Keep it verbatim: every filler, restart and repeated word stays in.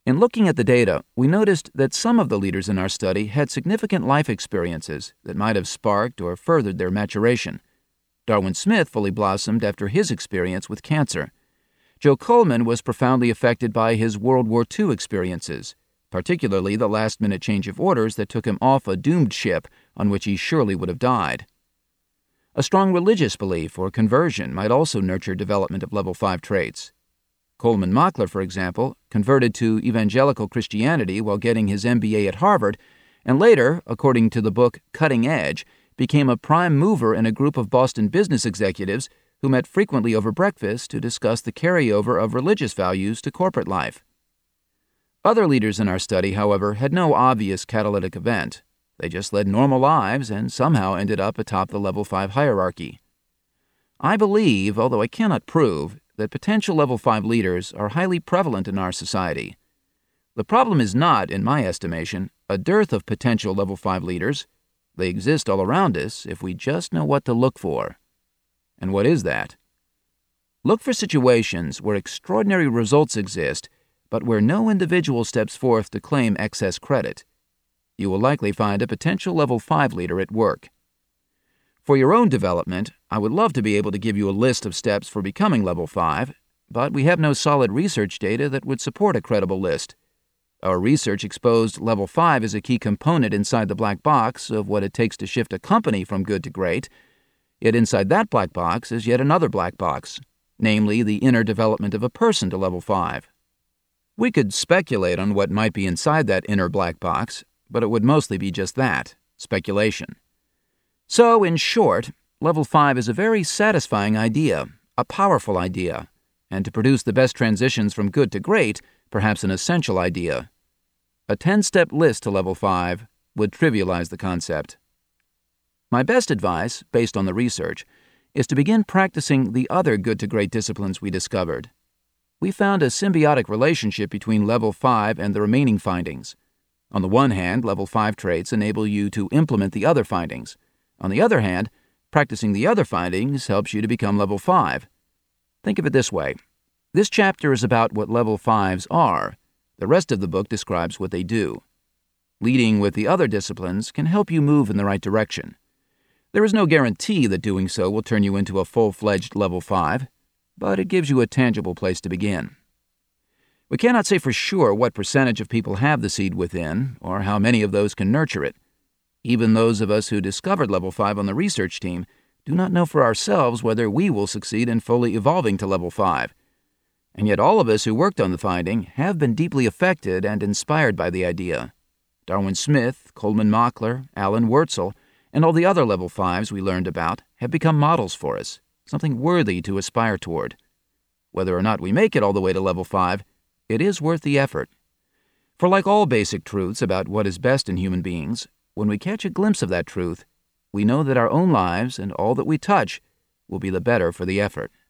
In looking at the data, we noticed that some of the leaders in our study had significant life experiences that might have sparked or furthered their maturation. Darwin Smith fully blossomed after his experience with cancer. Joe Coleman was profoundly affected by his World War Two experiences, particularly the last-minute change of orders that took him off a doomed ship on which he surely would have died. A strong religious belief or conversion might also nurture development of level five traits. Coleman Mockler, for example, converted to evangelical Christianity while getting his M B A at Harvard, and later, according to the book Cutting Edge, became a prime mover in a group of Boston business executives who met frequently over breakfast to discuss the carryover of religious values to corporate life. Other leaders in our study, however, had no obvious catalytic event. They just led normal lives and somehow ended up atop the level five hierarchy. I believe, although I cannot prove, that potential level five leaders are highly prevalent in our society. The problem is not, in my estimation, a dearth of potential level five leaders. They exist all around us if we just know what to look for. And what is that? Look for situations where extraordinary results exist, but where no individual steps forth to claim excess credit. You will likely find a potential level five leader at work. For your own development, I would love to be able to give you a list of steps for becoming level five, but we have no solid research data that would support a credible list. Our research exposed level five as a key component inside the black box of what it takes to shift a company from good to great, yet inside that black box is yet another black box, namely the inner development of a person to level five. We could speculate on what might be inside that inner black box, but it would mostly be just that, speculation. So, in short, level five is a very satisfying idea, a powerful idea, and to produce the best transitions from good to great, perhaps an essential idea. A ten-step list to level five would trivialize the concept. My best advice, based on the research, is to begin practicing the other good to great disciplines we discovered. We found a symbiotic relationship between level five and the remaining findings. On the one hand, level five traits enable you to implement the other findings. On the other hand, practicing the other findings helps you to become level five. Think of it this way. This chapter is about what level fives are. The rest of the book describes what they do. Leading with the other disciplines can help you move in the right direction. There is no guarantee that doing so will turn you into a full-fledged level five, but it gives you a tangible place to begin. We cannot say for sure what percentage of people have the seed within, or how many of those can nurture it. Even those of us who discovered level five on the research team do not know for ourselves whether we will succeed in fully evolving to level five. And yet all of us who worked on the finding have been deeply affected and inspired by the idea. Darwin Smith, Coleman Mockler, Alan Wurtzel, and all the other level fives we learned about have become models for us, something worthy to aspire toward. Whether or not we make it all the way to level five, it is worth the effort. For like all basic truths about what is best in human beings, when we catch a glimpse of that truth, we know that our own lives and all that we touch will be the better for the effort.